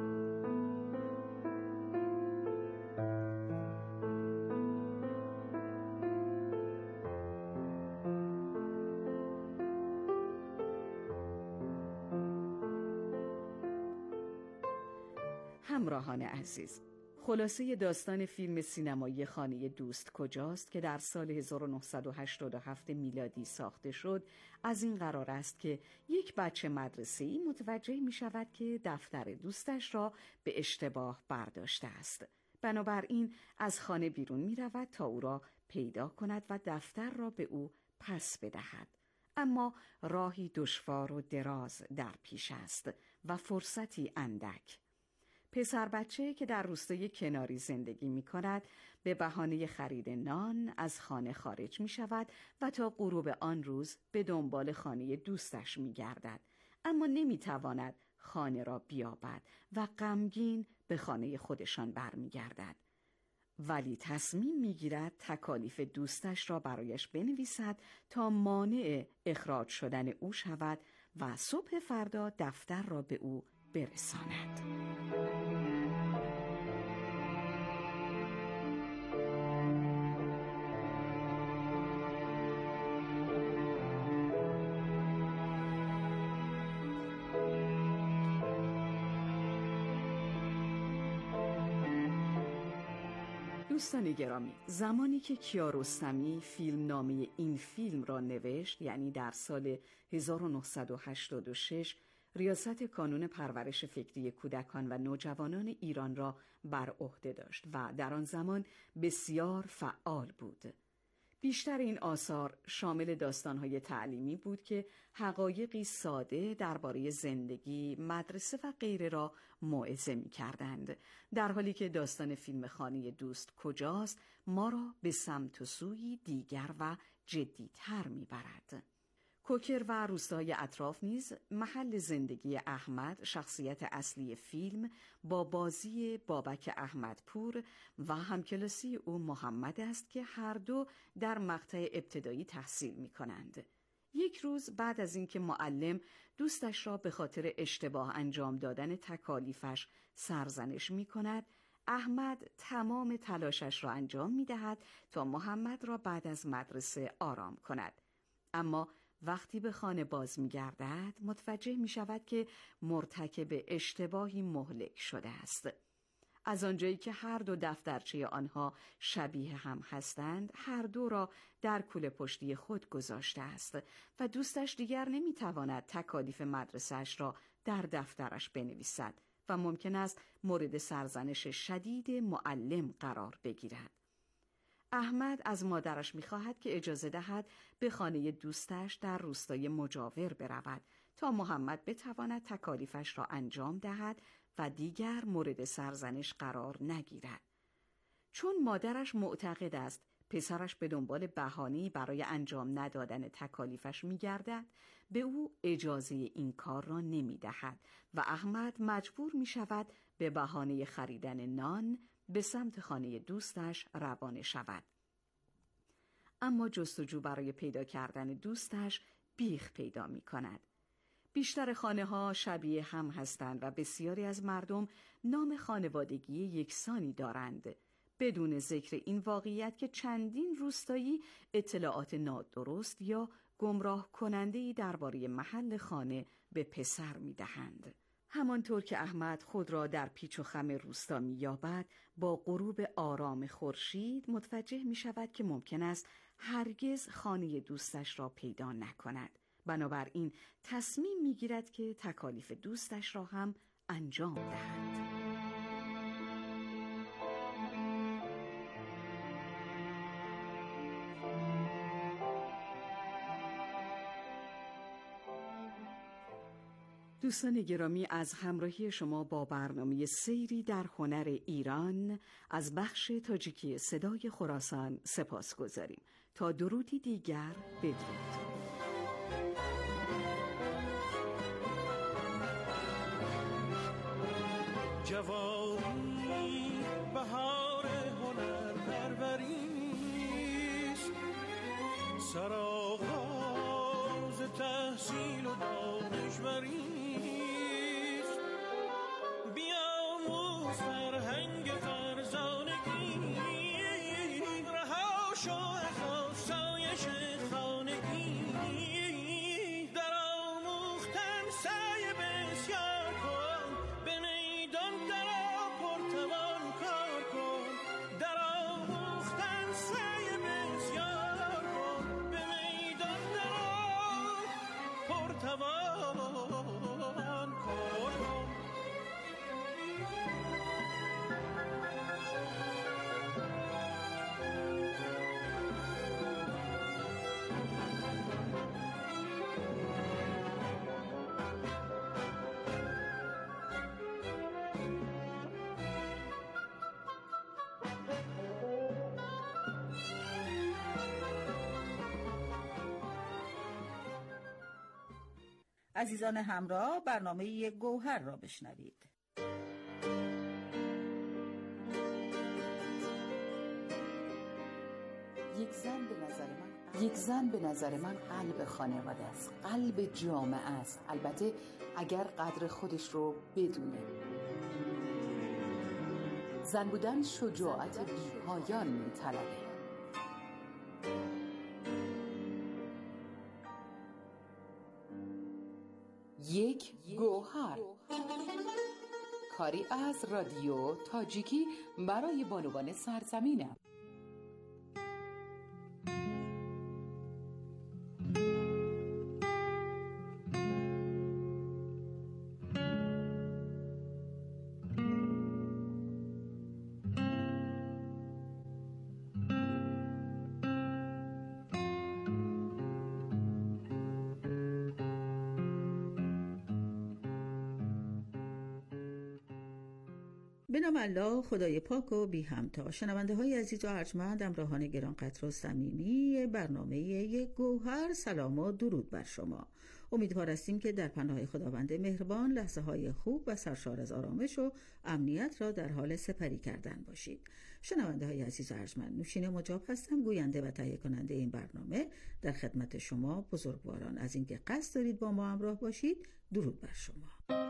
همراهان عزیز، خلاصه داستان فیلم سینمایی خانه دوست کجاست که در سال 1987 میلادی ساخته شد از این قرار است که یک بچه مدرسه‌ای متوجه می شود که دفتر دوستش را به اشتباه برداشته است. بنابراین از خانه بیرون می رود تا او را پیدا کند و دفتر را به او پس بدهد. اما راهی دشوار و دراز در پیش است و فرصتی اندک. پسر بچه که در روستای کناری زندگی می کند به بهانه خرید نان از خانه خارج می شود و تا غروب آن روز به دنبال خانه دوستش می گردد. اما نمی تواند خانه را بیابد و غمگین به خانه خودشان برمی گردد. ولی تصمیم می گیرد تکالیف دوستش را برایش بنویسد تا مانع اخراج شدن او شود و صبح فردا دفتر را به او برساند. دوستان گرامی، زمانی که کیارستمی فیلم نامه این فیلم را نوشت، یعنی در سال 1986، ریاست کانون پرورش فکری کودکان و نوجوانان ایران را بر عهده داشت و در آن زمان بسیار فعال بود. بیشتر این آثار شامل داستان‌های تعلیمی بود که حقایقی ساده درباره زندگی، مدرسه و غیره را موعظه می‌کردند، در حالی که داستان فیلم خانه دوست کجاست ما را به سمت و سوی دیگر و جدی‌تر می‌برد. کوکر و روستاهای اطراف نیز محل زندگی احمد، شخصیت اصلی فیلم، با بازی بابک احمدپور و همکلاسی او محمد است که هر دو در مقطع ابتدایی تحصیل می کنند. یک روز بعد از اینکه معلم دوستش را به خاطر اشتباه انجام دادن تکالیفش سرزنش می کند، احمد تمام تلاشش را انجام می دهد تا محمد را بعد از مدرسه آرام کند. اما وقتی به خانه باز می گردد متوجه می شود که مرتکب اشتباهی مهلک شده است. از آنجایی که هر دو دفترچه آنها شبیه هم هستند، هر دو را در کوله پشتی خود گذاشته است و دوستش دیگر نمی تواند تکالیف مدرسه‌اش را در دفترش بنویسد و ممکن است مورد سرزنش شدید معلم قرار بگیرد. احمد از مادرش می‌خواهد که اجازه دهد به خانه دوستش در روستای مجاور برود تا محمد بتواند تکالیفش را انجام دهد و دیگر مورد سرزنش قرار نگیرد. چون مادرش معتقد است پسرش به دنبال بهانه‌ای برای انجام ندادن تکالیفش می‌گردد، به او اجازه این کار را نمی‌دهد و احمد مجبور می‌شود به بهانه خریدن نان به سمت خانه دوستش روانه شود. اما جستجو برای پیدا کردن دوستش بیخ پیدا می کند. بیشتر خانه ها شبیه هم هستند و بسیاری از مردم نام خانوادگی یکسانی دارند، بدون ذکر این واقعیت که چندین روستایی اطلاعات نادرست یا گمراه کننده‌ای درباره محل خانه به پسر می دهند. همانطور که احمد خود را در پیچ و خم روستا می‌یابد، با غروب آرام خورشید متوجه می‌شود که ممکن است هرگز خانه دوستش را پیدا نکند. بنابراین تصمیم می‌گیرد که تکالیف دوستش را هم انجام دهد. دوستان گرامی، از همراهی شما با برنامه سیری در هنر ایران از بخش تاجیکی صدای خراسان سپاسگزاریم. تا درودی دیگر، بدرود. جوانی بهار هنر پروریست، سرآغاز تحصیل و دانشوری. عزیزان همراه، برنامه گوهر را بشنوید. یک زن به نظر من قلب خانواده است، قلب جامعه است، البته اگر قدر خودش رو بدونه. زن بودن شجاعت بی‌پایان می‌طلبه. یک گوهر، کاری از رادیو تاجیکی برای بانوان سرزمینم. به نام الله خدای پاک و بی همتا. شنونده های عزیز و ارجمند، همراهان گرانقدر و صمیمی برنامه یک گوهر، سلام و درود بر شما. امیدوار هستیم که در پناه خداوند مهربان لحظه های خوب و سرشار از آرامش و امنیت را در حال سپری کردن باشید. شنونده های عزیز و ارجمند، نوشین مجاب هستم، گوینده و تهیه کننده این برنامه. در خدمت شما بزرگواران، از اینکه قصد دارید با ما همراه باشید، درود بر شما.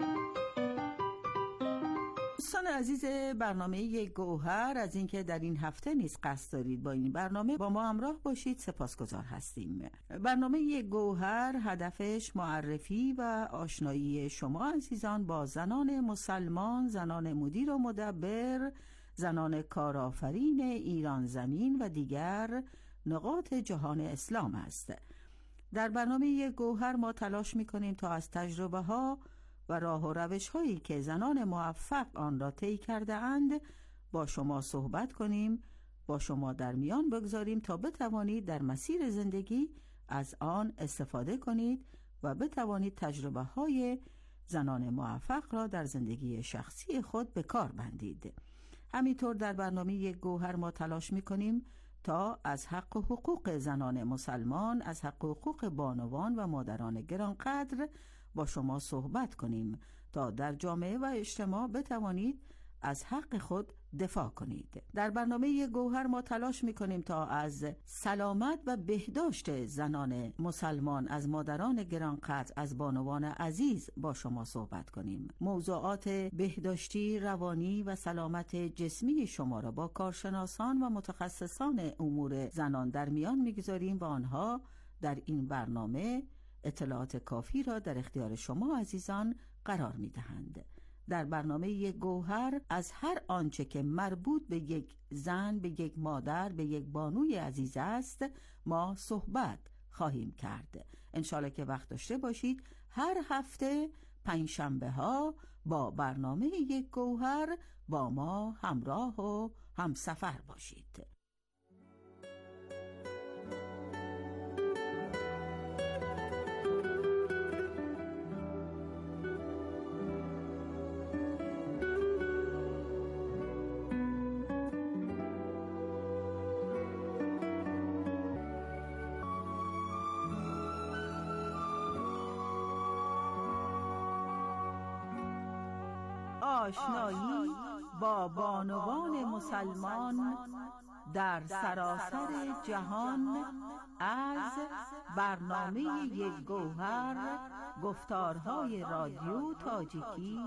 دوستان عزیز برنامه یک گوهر، از اینکه در این هفته نیز قصد دارید با این برنامه با ما همراه باشید سپاسگزار هستیم. برنامه یک گوهر هدفش معرفی و آشنایی شما عزیزان با زنان مسلمان، زنان مدیر و مدبر، زنان کارآفرین ایران زمین و دیگر نقاط جهان اسلام است. در برنامه یک گوهر ما تلاش می‌کنیم تا از تجربه ها و راه و روش هایی که زنان موفق آن را طی کرده اند با شما صحبت کنیم، با شما در میان بگذاریم تا بتوانید در مسیر زندگی از آن استفاده کنید و بتوانید تجربه های زنان موفق را در زندگی شخصی خود به کار بندید. همینطور در برنامه یک گوهر ما تلاش می‌کنیم تا از حق و حقوق زنان مسلمان، از حق و حقوق بانوان و مادران گرانقدر با شما صحبت کنیم تا در جامعه و اجتماع بتوانید از حق خود دفاع کنید. در برنامه یک گوهر ما تلاش میکنیم تا از سلامت و بهداشت زنان مسلمان، از مادران گرانقدر، از بانوان عزیز با شما صحبت کنیم. موضوعات بهداشتی، روانی و سلامت جسمی شما را با کارشناسان و متخصصان امور زنان در میان میگذاریم و آنها در این برنامه اطلاعات کافی را در اختیار شما عزیزان قرار می‌دهند. در برنامه یک گوهر از هر آنچه که مربوط به یک زن، به یک مادر، به یک بانوی عزیز است ما صحبت خواهیم کرد. انشالله که وقت داشته باشید هر هفته پنجشنبه ها با برنامه یک گوهر با ما همراه و همسفر باشید. آشنایی با بانوان مسلمان در سراسر جهان از برنامه یک گوهر، گفتارهای رادیو تاجیکی.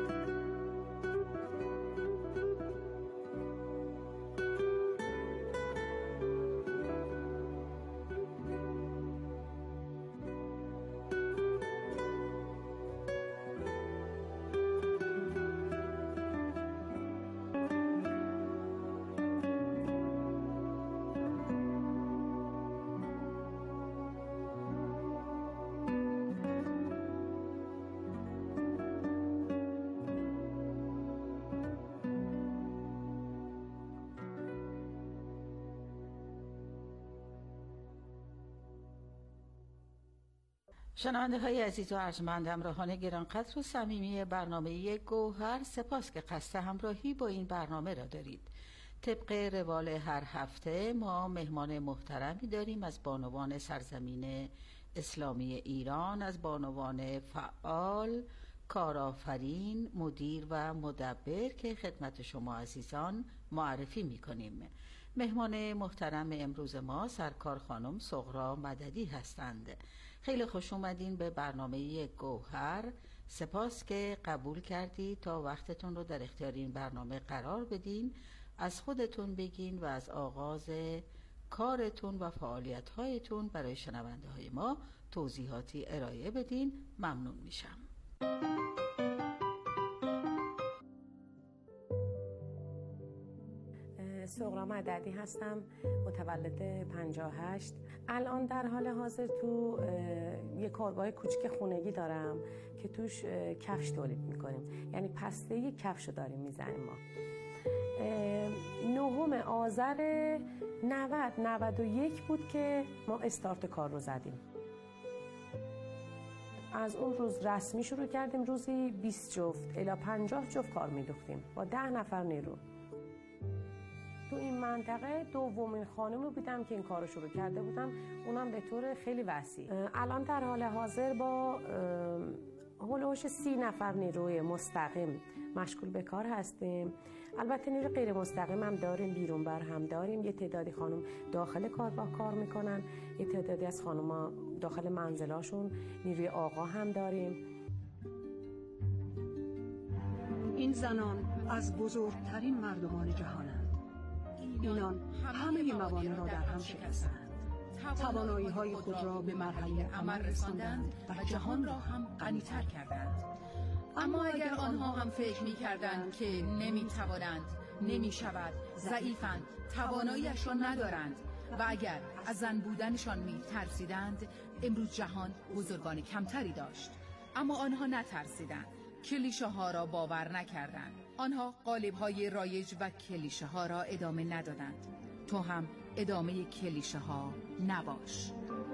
شنونده های عزیز و ارجمند، همراهان گرانقدر و صمیمی برنامه یک گوهر، سپاس که قصد همراهی با این برنامه را دارید. طبق روال هر هفته ما مهمان محترمی داریم از بانوان سرزمین اسلامی ایران، از بانوان فعال، کارآفرین، مدیر و مدبر که خدمت شما عزیزان معرفی می کنیم. مهمان محترم امروز ما سرکار خانم سغرا مددی هستند. خیلی خوش اومدین به برنامه یک گوهر. سپاس که قبول کردید تا وقتتون رو در اختیار این برنامه قرار بدین، از خودتون بگین و از آغاز کارتون و فعالیت‌هایتون برای شنونده های ما توضیحاتی ارائه بدین. ممنون میشم. سغرا مددی هستم، متولد 58. الان در حال حاضر تو یه کارگاه کوچیک خونگی دارم که توش کفش تولید میکنیم، یعنی پسته کفشو داریم میزنیم. ما 9 آذر 91 بود که ما استارت کار رو زدیم. از اون روز رسمی شروع کردیم، روزی 20 جفت الی 50 جفت کار می‌دوختیم با 10 نفر نیرو. تو این منطقه دومین خانم رو بودم که این کار رو شروع کرده بودم، اونم به طور خیلی وسیع. الان در حال حاضر با هولوش 30 نفر نیروی مستقیم مشغول به کار هستیم. البته نیروی غیر مستقیم هم داریم، بیرون بر هم داریم. یه تعدادی خانم داخل کارگاه کار میکنن، یه تعدادی از خانم‌ها داخل منزلاشون. نیروی آقا هم داریم. این زنان از بزرگترین مردمان جهانند. اینان همه موانع را در هم شکستند. توانایی‌های خود را به مرحله عمل رساندند و جهان را هم غنی‌تر کردند. اما اگر آنها هم فکر می‌کردند که نمی‌توانند، نمی‌شود، ضعیفند، توانایی‌اش را ندارند و اگر از زن بودنشان می‌ترسیدند، امروز جهان بزرگان کمتری داشت. اما آنها نترسیدند، کلیشه‌ها را باور نکردند. آنها قالب‌های رایج و کلیشه‌ها را ادامه ندادند. تو هم ادامه کلیشه‌ها نباش.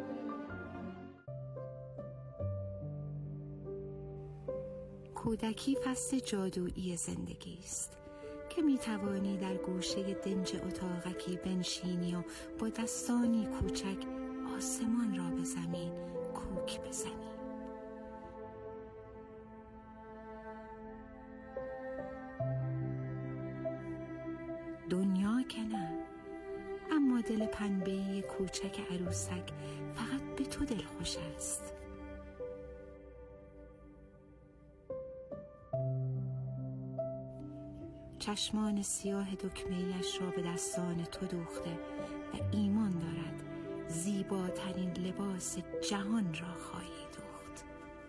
کودکی فصل جادویی زندگی است که می‌توانی در گوشه دنج اتاقکی بنشینی و با دستانی کوچک آسمان را به زمین کوک بزنی. دنیا که نه، اما دل پنبه‌ای کوچک عروسک فقط به تو دلخوش است. چشمان سیاه دکمه‌ایش را به دستان تو دوخته و ایمان دارد زیباترین لباس جهان را خواهی دوخت.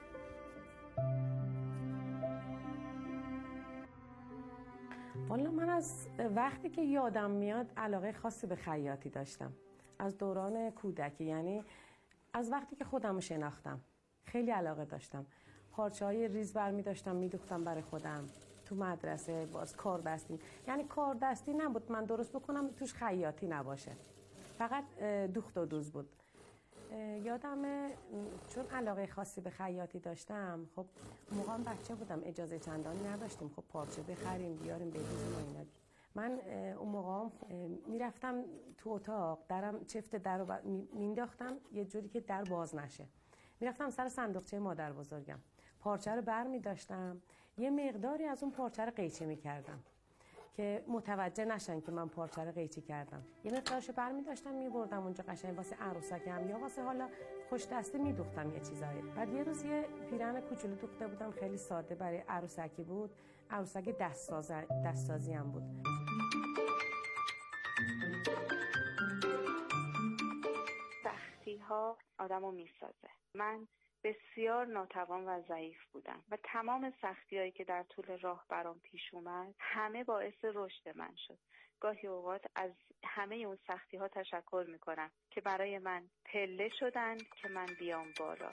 والا من از وقتی که یادم میاد علاقه خاصی به خیاطی داشتم، از دوران کودکی، یعنی از وقتی که خودم رو شناختم خیلی علاقه داشتم. پارچه‌های ریز برمی داشتم میدوختم برای خودم. تو مدرسه باز کار دستی، یعنی کار دستی نبود من درست بکنم توش خیاطی نباشه، فقط دوخت و دوز بود. یادمه چون علاقه خاصی به خیاطی داشتم، خب موقع بچه بودم، اجازه چندانی نداشتیم خب پارچه بخریم بیاریم بدوزیم و اینا. من اون موقع میرفتم تو اتاق، درم چفت در رو مینداختم یه جوری که در باز نشه، میرفتم سر صندوقچه مادر بزرگم، پارچه رو بر میداشتم، یه مقداری از اون پارچه رو قیچی میکردم که متوجه نشن که من پارچه رو قیچی کردم. یه مقدارشو برمی داشتم میبردم اونجا قشنگ واسه عروسکم یا واسه حالا خوش دستی میدوختم یه چیزایی. بعد یه روز یه پیرهن کوچولو دوخته بودم خیلی ساده برای عروسکی بود، عروسک دستسازی هم بود. سختی ها آدمو میسازه. من بسیار ناتوان و ضعیف بودم و تمام سختی‌هایی که در طول راه برام پیش اومد همه باعث رشد من شد. گاهی اوقات از همه اون سختی‌ها تشکر می‌کنم که برای من پله شدن که من بیام بالا.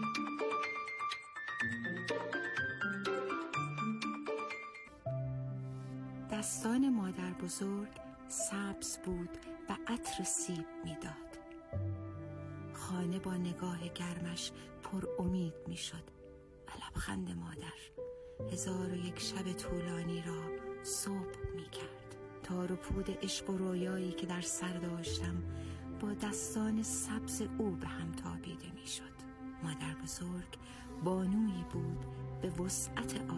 دستان مادر بزرگ سبز بود و عطر سیب میداد. خانه با نگاه گرمش پر امید می شد و لبخند مادر 1001 شب طولانی را صبح می کرد. تار و پود عشق و رویایی که در سر داشتم با دستان سبز او به هم تابیده می شد. مادر بزرگ بانویی بود به وسعت